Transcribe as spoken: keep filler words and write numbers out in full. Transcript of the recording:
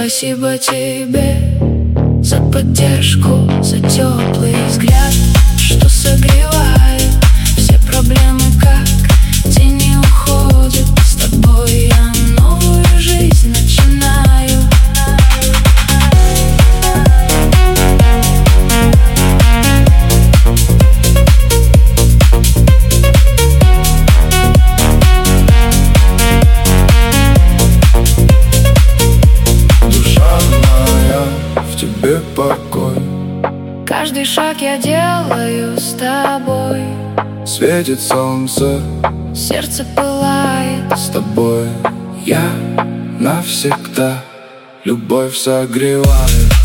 Спасибо тебе за поддержку, за теплый взгляд, что согревает все проблемы, как тени уходят. С тобой я новую жизнь начинаю. Душа моя, в тебе покой. Каждый шаг я делаю с тобой. Светит солнце, Сердце пылает. с тобой я навсегда. Любовь согревает.